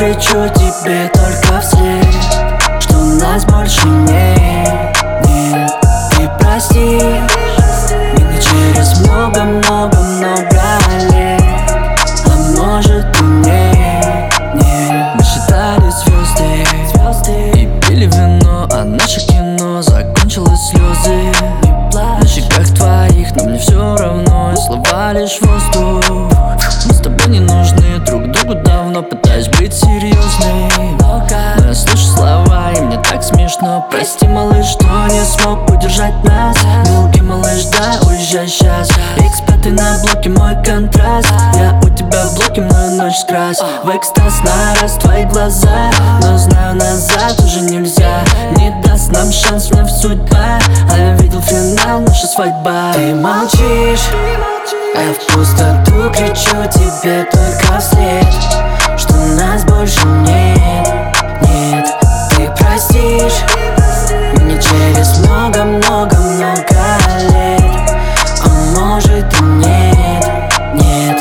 кричу тебе только вслед, что нас больше нет. Ты простишь меня через много-много-много лет, а может и нет. Мы считали звезды и пили вино, а наше кино закончилось слезы на щеках твоих, но мне все равно, и слова лишь воздух. Мы с тобой не нужны друг другу давно, пытаюсь быть серьезной, но я слышу слова, и мне так смешно. Прости, малыш, что не смог удержать нас. Милки, малыш, да, уезжай сейчас. X5 на блоке, мой контраст. Я у тебя в блоке, мою ночь скрась. В экстаз на раз твои глаза, но знаю, назад уже нельзя. Не даст нам шанс вновь судьба, а я видел финал, наша свадьба. Ты молчишь, а я в пустоту кричу тебе только вслед, что нас больше нет. Ты простишь меня через много-много-много лет, а может и нет.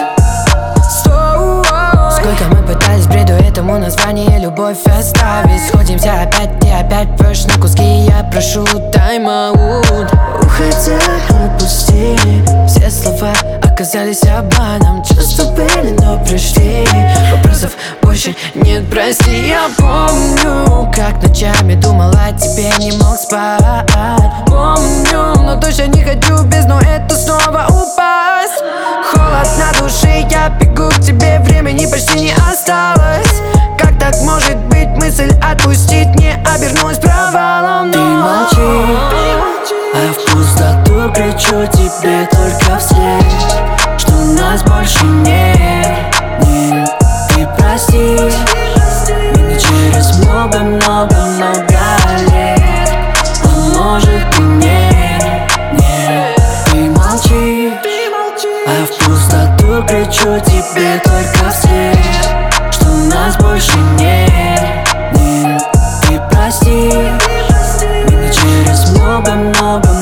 Сколько мы пытались в бреду этому название любовь оставить. Сходимся опять, ты опять пьешь на куски, я прошу тайм-аут. Уходя, отпусти. Все слова оказались обманом, чувства были, но пришли. Вопросов больше нет, прости. Я помню, как ночами думал о тебе, не мог спать. Помню, но точно не хочу в бездну эту снова упасть. Холод на душе, я бегу к тебе, времени почти не осталось. Как так может быть, мысль отпустить не обернулась провалом? Ты молчишь, а я в пустоту кричу тебе только вслед, что нас больше нет. Ты простишь меня через много-много-много лет, а может и нет. Ты молчишь, а я в пустоту кричу тебе только вслед, что нас больше нет. Ты простишь меня через много-много